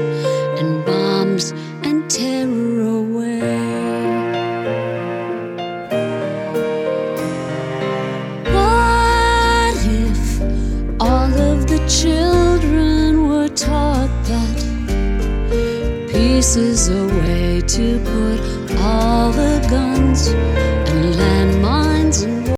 and bombs and terror away. What if all of the children were taught that peace is a way to put all the guns and landmines and